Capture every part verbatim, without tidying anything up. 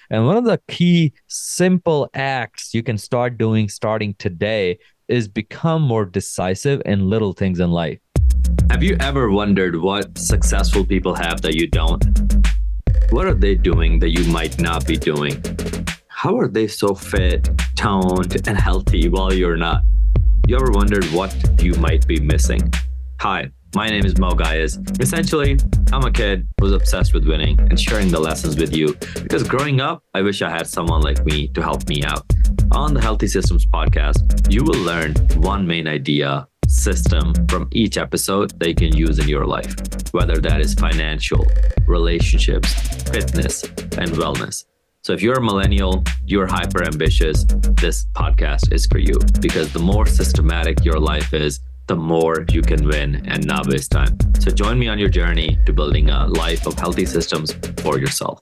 And one of the key simple acts you can start doing starting today is become more decisive in little things in life. Have you ever wondered what successful people have that you don't? What are they doing that you might not be doing? How are they so fit, toned, and healthy while you're not? You ever wondered what you might be missing? Hi, my name is Mo Gayas. Essentially, I'm a kid who's obsessed with winning and sharing the lessons with you because growing up, I wish I had someone like me to help me out. On the Healthy Systems podcast, you will learn one main idea, system from each episode that you can use in your life, whether that is financial, relationships, fitness, and wellness. So if you're a millennial, you're hyper ambitious, this podcast is for you because the more systematic your life is, the more you can win and not waste time. So join me on your journey to building a life of healthy systems for yourself.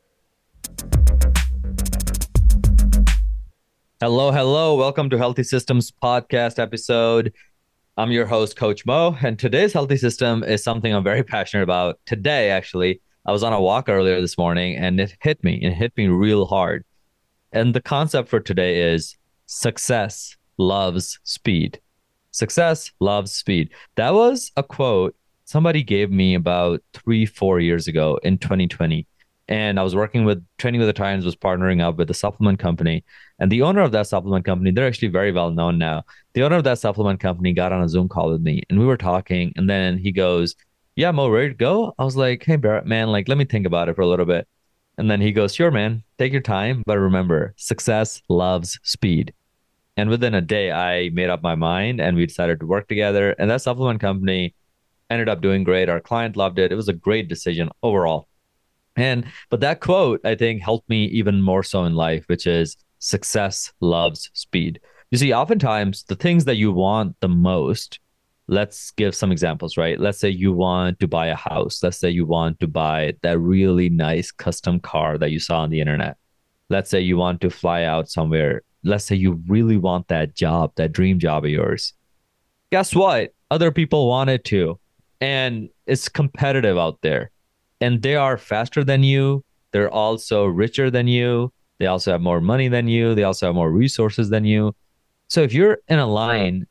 Hello, hello. Welcome to Healthy Systems podcast episode. I'm your host, Coach Mo, and today's healthy system is something I'm very passionate about. Today, actually, I was on a walk earlier this morning and it hit me. It hit me real hard. And the concept for today is success loves speed. Success loves speed. That was a quote somebody gave me about three, four years ago in twenty twenty. And I was working with Training with the Titans, was partnering up with a supplement company. And the owner of that supplement company, they're actually very well known now. The owner of that supplement company got on a Zoom call with me and we were talking. And then he goes, yeah, Mo, ready to go? I was like, hey, Barrett, man, like, let me think about it for a little bit. And then he goes, sure, man, take your time. But remember, success loves speed. And within a day, I made up my mind and we decided to work together. And that supplement company ended up doing great. Our client loved it. It was a great decision overall. And but that quote, I think, helped me even more so in life, which is success loves speed. You see, oftentimes the things that you want the most, let's give some examples, right? Let's say you want to buy a house. Let's say you want to buy that really nice custom car that you saw on the internet. Let's say you want to fly out somewhere. Let's say you really want that job, that dream job of yours. Guess what? Other people want it too. And it's competitive out there. And they are faster than you. They're also richer than you. They also have more money than you. They also have more resources than you. So if you're in a line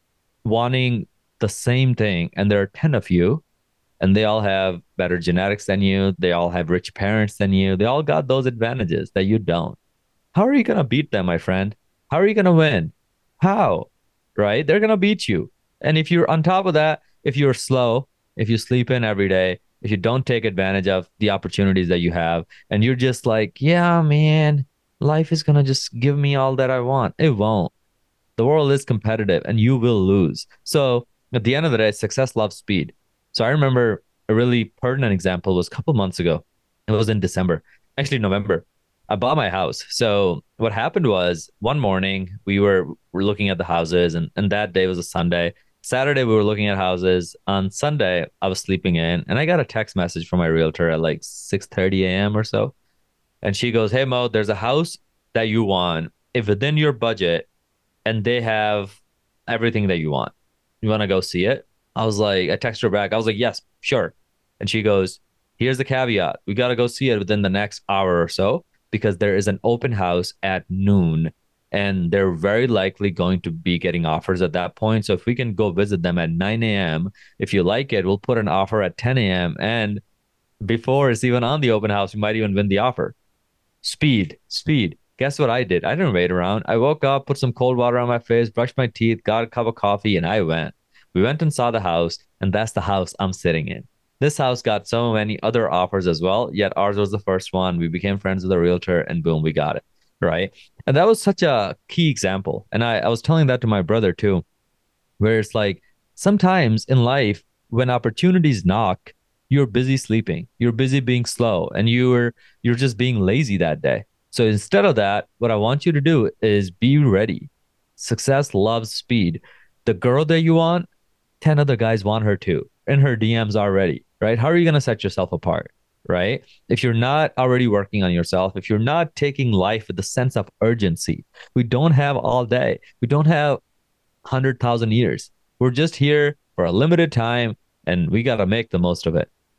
wanting the same thing and there are ten of you and they all have better genetics than you, they all have rich parents than you, they all got those advantages that you don't. How are you going to beat them, my friend? How are you going to win? How? Right? They're going to beat you. And if you're on top of that, if you're slow, if you sleep in every day, if you don't take advantage of the opportunities that you have, and you're just like, yeah, man, life is going to just give me all that I want. It won't. The world is competitive and you will lose. So at the end of the day, success loves speed. So I remember a really pertinent example was a couple months ago. It was in December, actually November. I bought my house. So what happened was one morning we were, were looking at the houses and, and that day was a Sunday. Saturday, we were looking at houses. On Sunday, I was sleeping in and I got a text message from my realtor at like six thirty a.m. or so. And she goes, hey, Mo, there's a house that you want. If within your budget and they have everything that you want, you want to go see it? I was like, I texted her back. I was like, yes, sure. And she goes, here's the caveat. We got to go see it within the next hour or so because there is an open house at noon. And they're very likely going to be getting offers at that point. So if we can go visit them at nine a.m., if you like it, we'll put an offer at ten a.m. And before it's even on the open house, we might even win the offer. Speed, speed. Guess what I did? I didn't wait around. I woke up, put some cold water on my face, brushed my teeth, got a cup of coffee, and I went. We went and saw the house, and that's the house I'm sitting in. This house got so many other offers as well, yet ours was the first one. We became friends with the realtor, and boom, we got it. Right. And that was such a key example. And I, I was telling that to my brother too, where it's like sometimes in life, when opportunities knock, you're busy sleeping, you're busy being slow, and you're you're just being lazy that day. So instead of that, what I want you to do is be ready. Success loves speed. The girl that you want, ten other guys want her too, in her D Ms already, right? How are you going to set yourself apart? Right? If you're not already working on yourself, if you're not taking life with the sense of urgency, we don't have all day. We don't have one hundred thousand years. We're just here for a limited time and we got to make the most of it.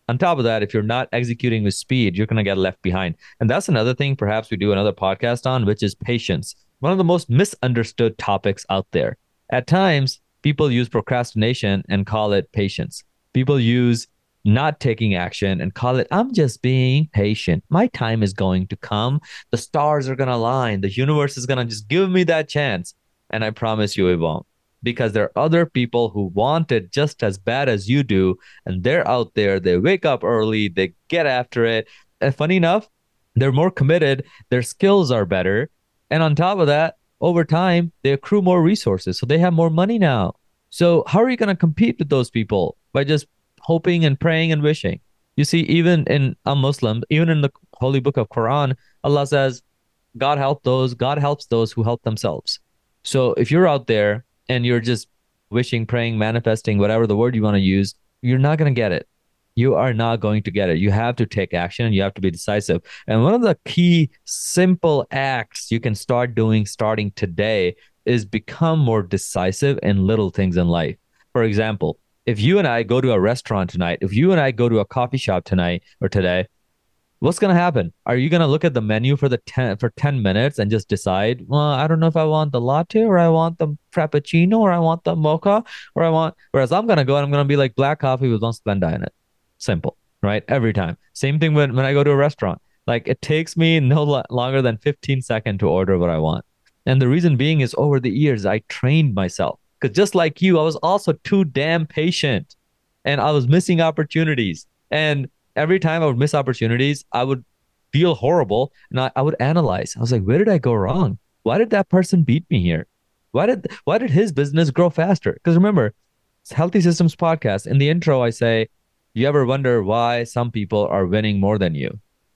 On top of that, if you're not executing with speed, you're going to get left behind. And that's another thing perhaps we do another podcast on, which is patience. One of the most misunderstood topics out there. At times, people use procrastination and call it patience. People use not taking action and call it, I'm just being patient. My time is going to come. The stars are going to align. The universe is going to just give me that chance. And I promise you it won't, because there are other people who want it just as bad as you do. And they're out there. They wake up early. They get after it. And funny enough, they're more committed. Their skills are better. And on top of that, over time, they accrue more resources. So they have more money now. So how are you going to compete with those people? By just hoping and praying and wishing. You see, even in a Muslim, even in the holy book of Quran, Allah says, God help those, God helps those who help themselves. So if you're out there and you're just wishing, praying, manifesting, whatever the word you want to use, you're not going to get it. You are not going to get it. You have to take action and you have to be decisive. And one of the key simple acts you can start doing starting today is become more decisive in little things in life. For example, if you and I go to a restaurant tonight, if you and I go to a coffee shop tonight or today, what's going to happen? Are you going to look at the menu for the ten for ten minutes and just decide, well, I don't know if I want the latte or I want the frappuccino or I want the mocha or I want, whereas I'm going to go and I'm going to be like black coffee with one Splenda in it. Simple, right? Every time. Same thing when, when I go to a restaurant. Like it takes me no lo- longer than fifteen seconds to order what I want. And the reason being is over the years, I trained myself. Because just like you, I was also too damn patient and I was missing opportunities. And every time I would miss opportunities, I would feel horrible and I, I would analyze. I was like, where did I go wrong? Why did that person beat me here? Why did why did his business grow faster? Because remember, it's Healthy Systems Podcast. In the intro, I say, you ever wonder why some people are winning more than you?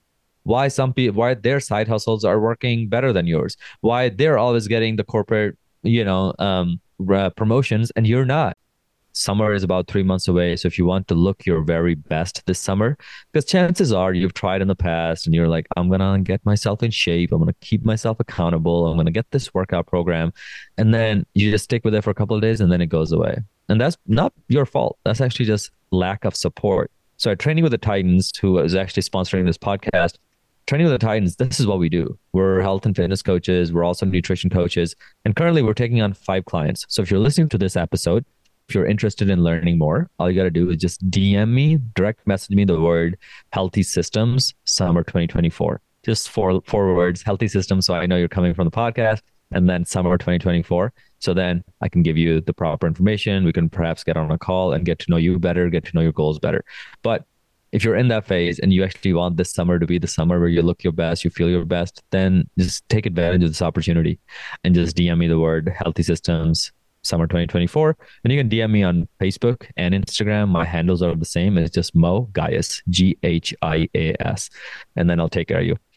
Why some people, why their side hustles are working better than yours? Why they're always getting the corporate, you know, um, uh, promotions and you're not? Summer is about three months away. So if you want to look your very best this summer, because chances are you've tried in the past and you're like, I'm going to get myself in shape. I'm going to keep myself accountable. I'm going to get this workout program. And then you just stick with it for a couple of days and then it goes away. And that's not your fault. That's actually just lack of support. So at Training with the Titans, who is actually sponsoring this podcast, Training with the Titans, this is what we do. We're health and fitness coaches. We're also nutrition coaches. And currently we're taking on five clients. So if you're listening to this episode, if you're interested in learning more, all you got to do is just D M me, direct message me the word Healthy Systems Summer twenty twenty-four. Just four, four words, Healthy Systems. So I know you're coming from the podcast, and then Summer twenty twenty-four. So then I can give you the proper information. We can perhaps get on a call and get to know you better, get to know your goals better. But if you're in that phase and you actually want this summer to be the summer where you look your best, you feel your best, then just take advantage of this opportunity and just D M me the word Healthy Systems Summer twenty twenty-four. And you can D M me on Facebook and Instagram. My handles are the same. It's just Mo Ghias, G H I A S. And then I'll take care of you.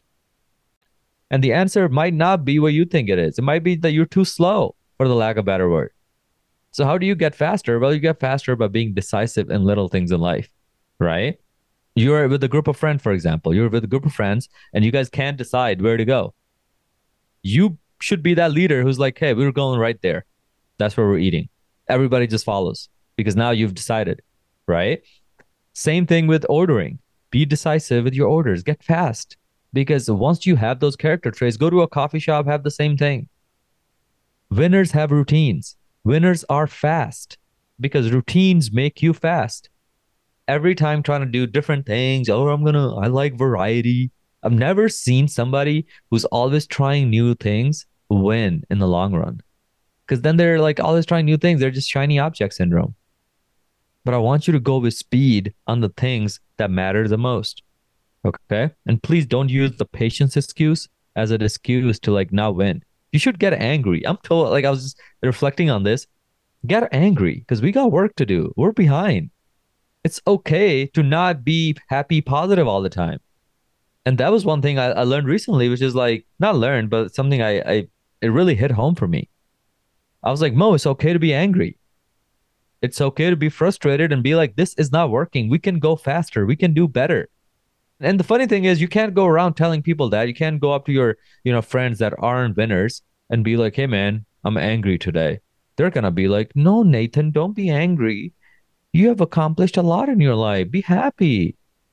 And the answer might not be what you think it is. It might be that you're too slow, for the lack of a better word. So how do you get faster? Well, you get faster by being decisive in little things in life, right? You're with a group of friends, for example. You're with a group of friends and you guys can't decide where to go. You should be that leader who's like, hey, we're going right there. That's where we're eating. Everybody just follows because now you've decided, right? Same thing with ordering. Be decisive with your orders. Get fast. Because once you have those character traits, go to a coffee shop, have the same thing. Winners have routines. Winners are fast because routines make you fast. Every time trying to do different things. Oh, I'm going to, I like variety. I've never seen somebody who's always trying new things win in the long run. Because then they're like always trying new things. They're just shiny object syndrome. But I want you to go with speed on the things that matter the most. Okay? And please don't use the patience excuse as an excuse to like not win. You should get angry. I'm told, like I was just reflecting on this. Get angry because we got work to do. We're behind. It's okay to not be happy, positive all the time. And that was one thing I, I learned recently, which is like, not learned, but something I, I, it really hit home for me. I was like, Mo, it's okay to be angry. It's okay to be frustrated and be like, this is not working. We can go faster. We can do better. And the funny thing is, you can't go around telling people that. You can't go up to your, you know, friends that aren't winners and be like, hey, man, I'm angry today. They're going to be like, no, Nathan, don't be angry. You have accomplished a lot in your life. Be happy.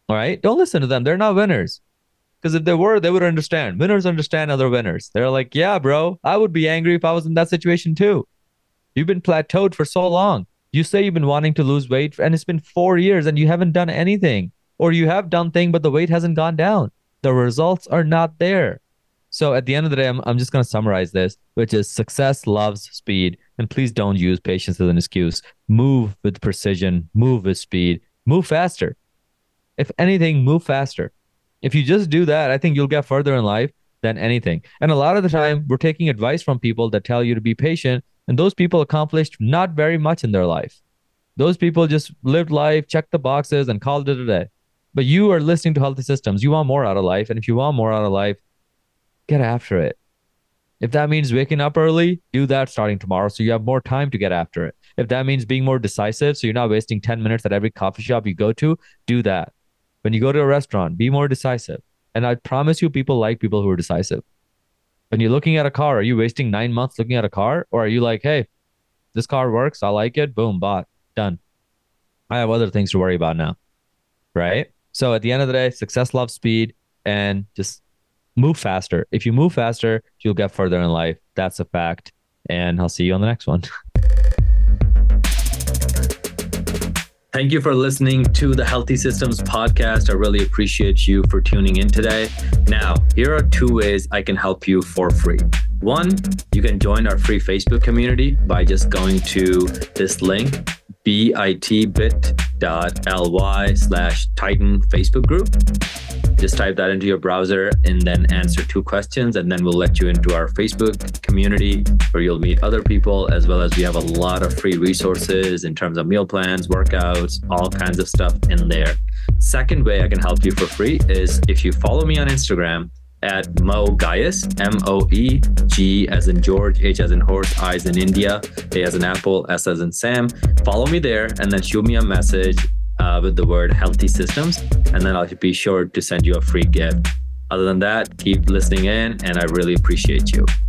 All right. Don't listen to them. They're not winners. Because if they were, they would understand. Winners understand other winners. They're like, yeah, bro, I would be angry if I was in that situation too. You've been plateaued for so long. You say you've been wanting to lose weight and it's been four years and you haven't done anything. Or you have done things, but the weight hasn't gone down. The results are not there. So at the end of the day, I'm, I'm just going to summarize this, which is success loves speed. And please don't use patience as an excuse. Move with precision, move with speed, move faster. If anything, move faster. If you just do that, I think you'll get further in life than anything. And a lot of the time, we're taking advice from people that tell you to be patient, and those people accomplished not very much in their life. Those people just lived life, checked the boxes, and called it a day. But you are listening to Healthy Systems. You want more out of life, and if you want more out of life, get after it. If that means waking up early, do that starting tomorrow so you have more time to get after it. If that means being more decisive so you're not wasting ten minutes at every coffee shop you go to, do that. When you go to a restaurant, be more decisive. And I promise you, people like people who are decisive. When you're looking at a car, are you wasting nine months looking at a car? Or are you like, hey, this car works, I like it, boom, bought, done. I have other things to worry about now, right? So at the end of the day, success loves speed, and just move faster. If you move faster, you'll get further in life. That's a fact. And I'll see you on the next one. Thank you for listening to the Healthy Systems podcast. I really appreciate you for tuning in today. Now, here are two ways I can help you for free. One, you can join our free Facebook community by just going to this link, bit.ly slash Titan Facebook group. Just type that into your browser and then answer two questions, and then we'll let you into our Facebook community where you'll meet other people, as well as we have a lot of free resources in terms of meal plans, workouts, all kinds of stuff in there. Second way I can help you for free is if you follow me on Instagram at Mo Gaius, M O E, G as in George, H as in horse, I as in India, A as in Apple, S as in Sam. Follow me there and then shoot me a message uh, with the word Healthy Systems, and then I'll be sure to send you a free gift. Other than that, keep listening in, and I really appreciate you.